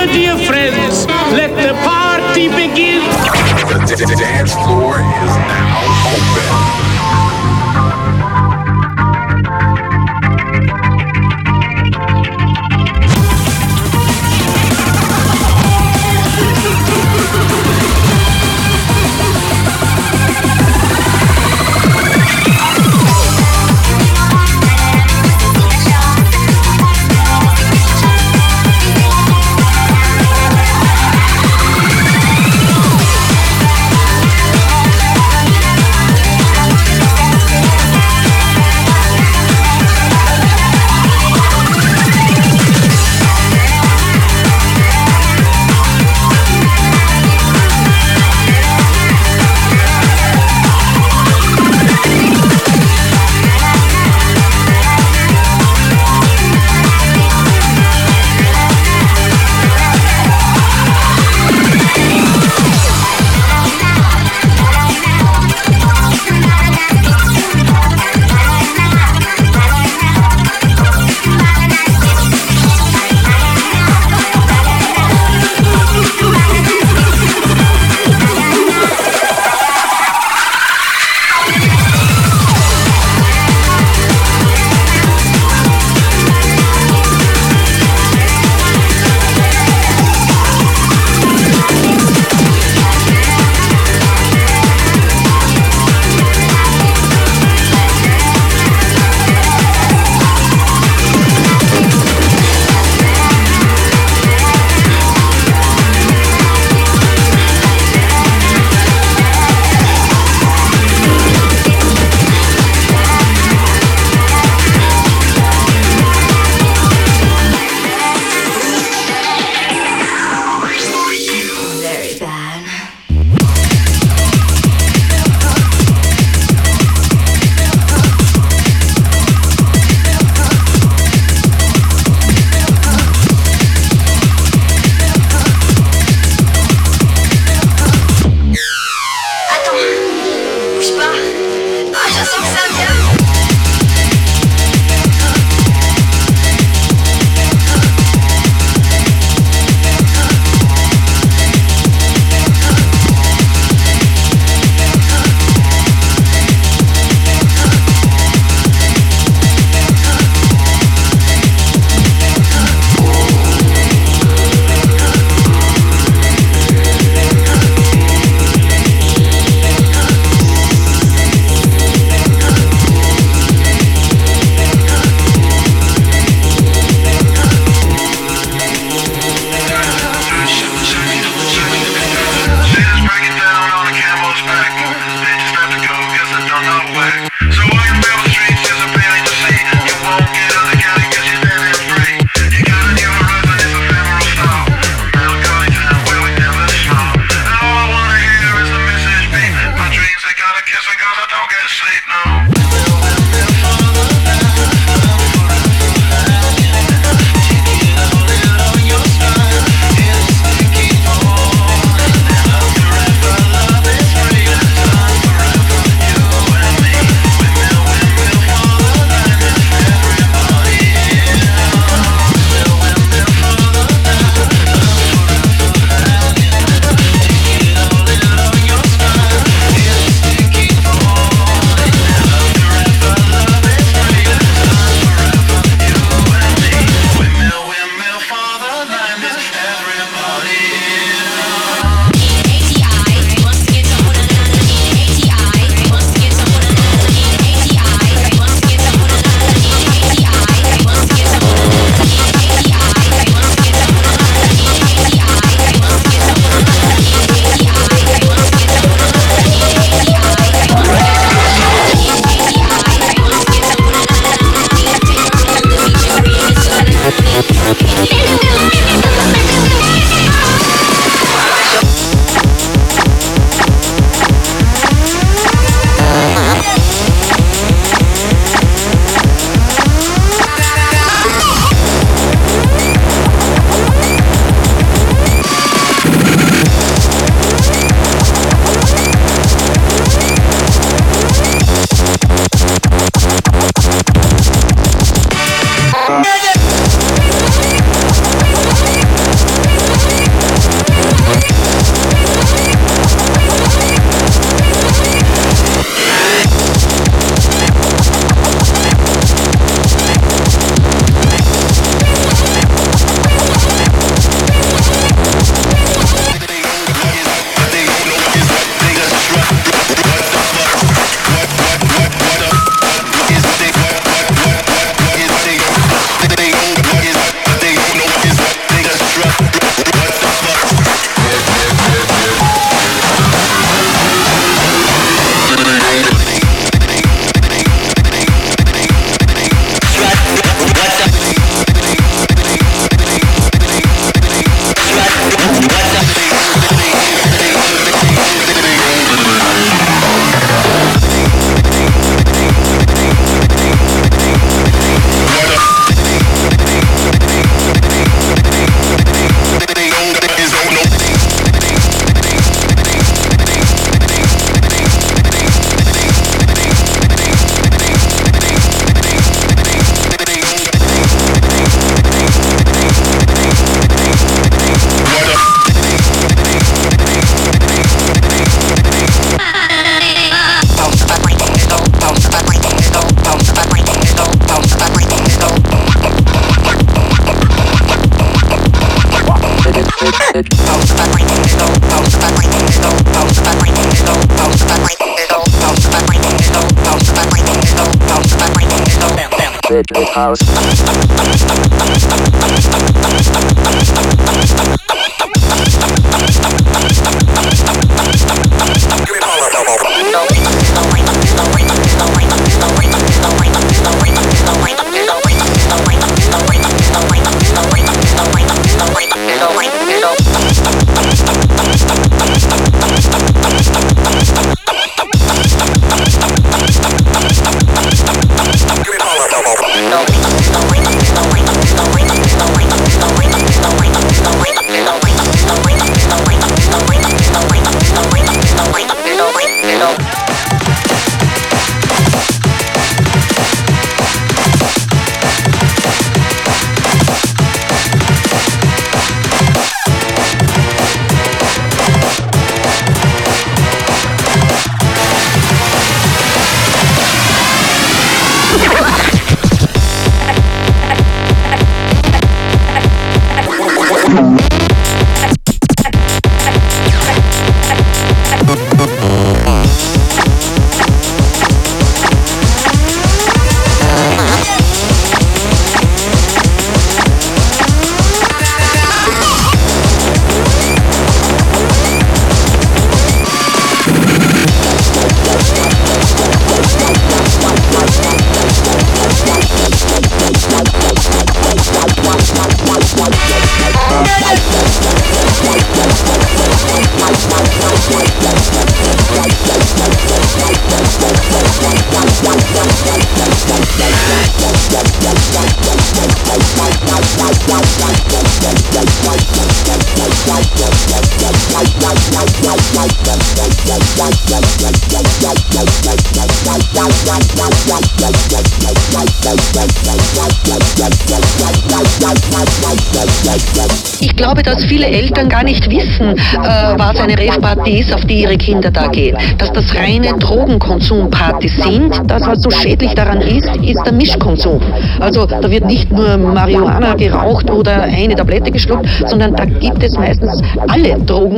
here, dear friends, let the party begin. The dance floor is now open. House. Ich glaube, dass viele Eltern gar nicht wissen, was eine Rave-Party ist, auf die ihre Kinder da gehen. Dass das reine Drogenkonsumpartys sind. Das, was so schädlich daran ist der Mischkonsum. Also da wird nicht nur Marihuana geraucht oder eine Tablette geschluckt, sondern da gibt es meistens alle Drogen.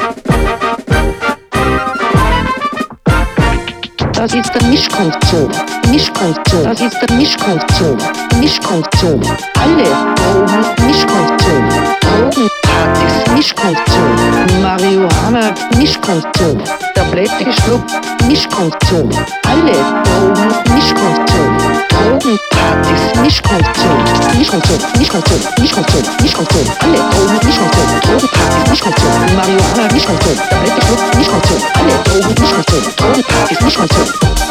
Das ist der Mischkonsum. Mischkonsum. Das ist der Mischkonsum. Mischkonsum. Alle Drogen, Mischkonsum. Drogenpartys, Mischkonsum. Marihuana, Mischkonsum. Tablette geschluckt, Mischkonsum. Alle Drogen, Mischkonsum. Drogenpartys, Mischkonsum. Mischkonsum, Mischkonsum, Mischkonsum, Mischkonsum. Alle Drogen, Mischkonsum. Drogenpartys, Mischkonsum. Marihuana, Mischkonsum. Tablette geschluckt, Mischkonsum. Alle Drogen, Mischkonsum. Drogenpartys, Mischkonsum.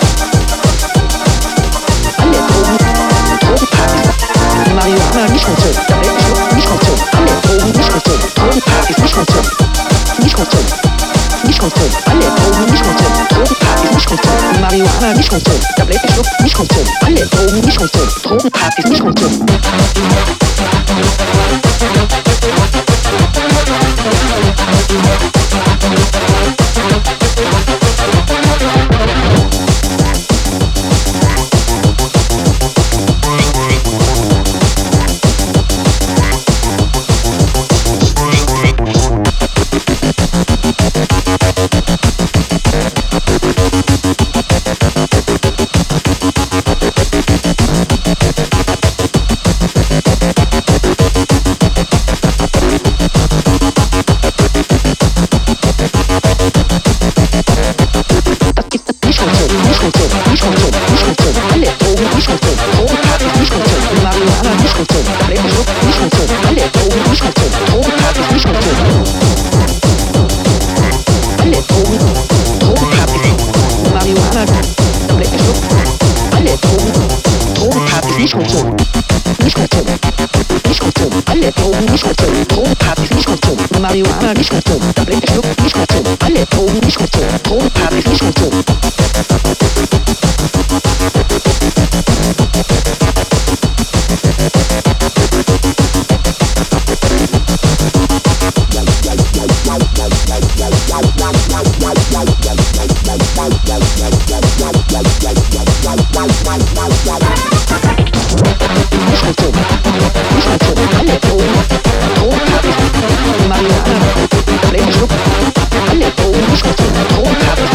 Alle Drogen, Drogenpartys. Marihuana, Mischkonsum. Tablette geschluckt, Mischkonsum. Alle Drogen, Mischkonsum. Drogenpartys, Mischkonsum. Mischkonsum. Mischkonsum. Alle Drogen, Mischkonsum. Drogenpartys, Mischkonsum. Marihuana, Mischkonsum. Tablette geschluckt, Mischkonsum. Alle Drogen, Mischkonsum. Drogenpartys, Mischkonsum. Marihuana, Mischkonsum, Tablette geschluckt, Mischkonsum, alle Drogen, Mischkonsum, Drogenpartys, Mischkonsum. Mischkonsum, Mischkonsum, alle Drogen, Drogenpartys. Marihuana, Tablettenschluck, alle Drogen, Drogenpartys.